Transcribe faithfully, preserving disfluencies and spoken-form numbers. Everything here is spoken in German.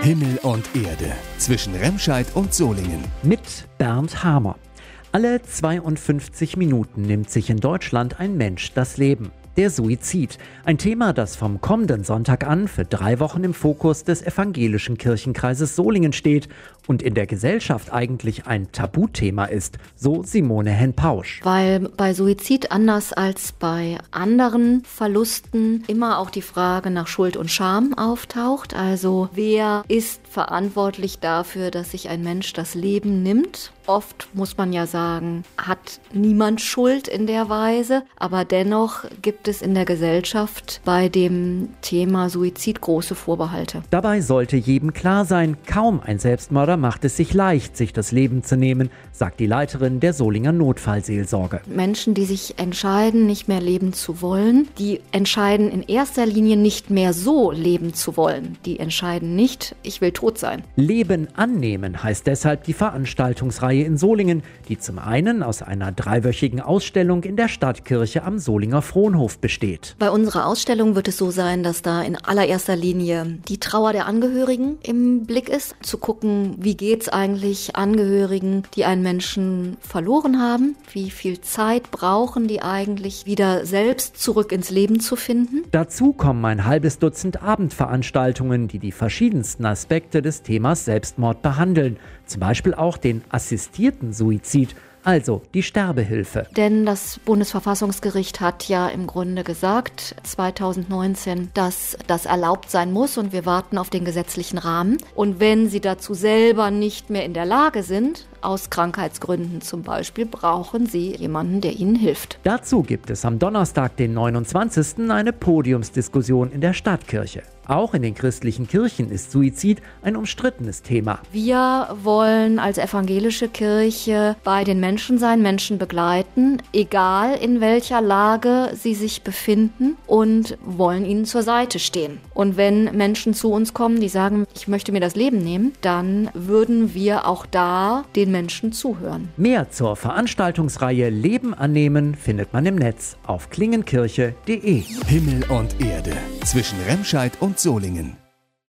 Himmel und Erde zwischen Remscheid und Solingen. Mit Bernd Hamer. Alle zweiundfünfzig Minuten nimmt sich in Deutschland ein Mensch das Leben. Der Suizid. Ein Thema, das vom kommenden Sonntag an für drei Wochen im Fokus des evangelischen Kirchenkreises Solingen steht und in der Gesellschaft eigentlich ein Tabuthema ist, so Simone Henn-Pausch. Weil bei Suizid anders als bei anderen Verlusten immer auch die Frage nach Schuld und Scham auftaucht. Also wer ist verantwortlich dafür, dass sich ein Mensch das Leben nimmt? Oft muss man ja sagen, hat niemand Schuld in der Weise, aber dennoch gibt es in der Gesellschaft bei dem Thema Suizid große Vorbehalte. Dabei sollte jedem klar sein, kaum ein Selbstmörder macht es sich leicht, sich das Leben zu nehmen, sagt die Leiterin der Solinger Notfallseelsorge. Menschen, die sich entscheiden, nicht mehr leben zu wollen, die entscheiden in erster Linie nicht mehr so leben zu wollen. Die entscheiden nicht, ich will tot sein. Leben annehmen heißt deshalb die Veranstaltungsreihe in Solingen, die zum einen aus einer dreiwöchigen Ausstellung in der Stadtkirche am Solinger Fronhof besteht. Bei unserer Ausstellung wird es so sein, dass da in allererster Linie die Trauer der Angehörigen im Blick ist. Zu gucken, wie geht's eigentlich Angehörigen, die einen Menschen verloren haben? Wie viel Zeit brauchen die eigentlich, wieder selbst zurück ins Leben zu finden? Dazu kommen ein halbes Dutzend Abendveranstaltungen, die die verschiedensten Aspekte des Themas Selbstmord behandeln. Zum Beispiel auch den assistierten Suizid, also die Sterbehilfe. Denn das Bundesverfassungsgericht hat ja im Grunde gesagt, zweitausendneunzehn, dass das erlaubt sein muss und wir warten auf den gesetzlichen Rahmen. Und wenn Sie dazu selber nicht mehr in der Lage sind, aus Krankheitsgründen zum Beispiel, brauchen Sie jemanden, der Ihnen hilft. Dazu gibt es am Donnerstag, den neunundzwanzigsten eine Podiumsdiskussion in der Stadtkirche. Auch in den christlichen Kirchen ist Suizid ein umstrittenes Thema. Wir wollen als evangelische Kirche bei den Menschen sein, Menschen begleiten, egal in welcher Lage sie sich befinden, und wollen ihnen zur Seite stehen. Und wenn Menschen zu uns kommen, die sagen, ich möchte mir das Leben nehmen, dann würden wir auch da den Menschen zuhören. Mehr zur Veranstaltungsreihe Leben annehmen findet man im Netz auf klingenkirche punkt de. Himmel und Erde zwischen Remscheid und Solingen.